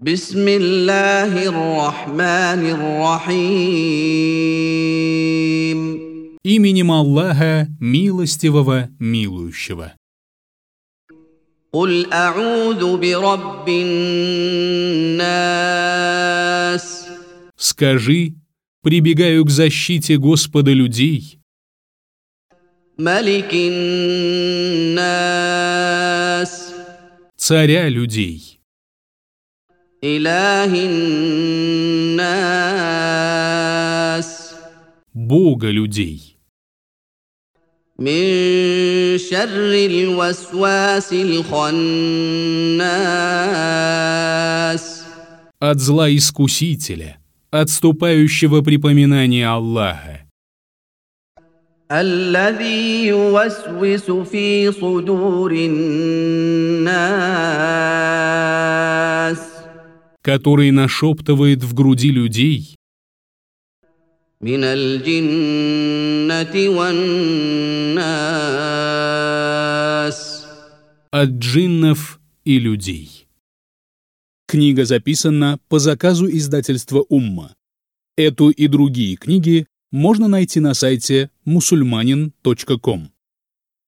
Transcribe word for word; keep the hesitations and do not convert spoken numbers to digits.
بسم الله الرحمن الرحيم. Именем Аллаха, милостивого, милующего. قل أعوذ برب الناس. Скажи, прибегаю к защите Господа людей, ملك الناس. царя людей, إله الناس. Бога людей, من شر الوسواس الخناس. от зла искусителя, отступающего припоминания Аллаха, الذي يوسوس في صدور الناس. который нашептывает в груди людей من الجنة والناس. от джиннов и людей. Книга записана по заказу издательства «Умма». Эту и другие книги можно найти на сайте мусульманин точка ком.